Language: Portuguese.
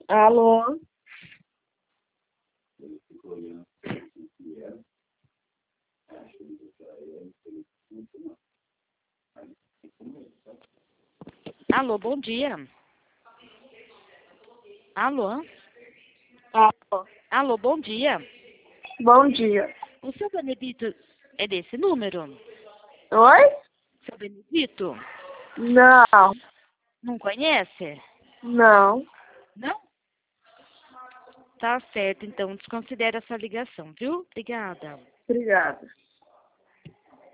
Alô? Alô, bom dia. Alô? Alô? Alô, bom dia. Bom dia. O seu Benedito é desse número? Oi? Seu Benedito? Não, Não conhece? não. Não? Tá certo, então desconsidera essa ligação, viu? Obrigada. Obrigada.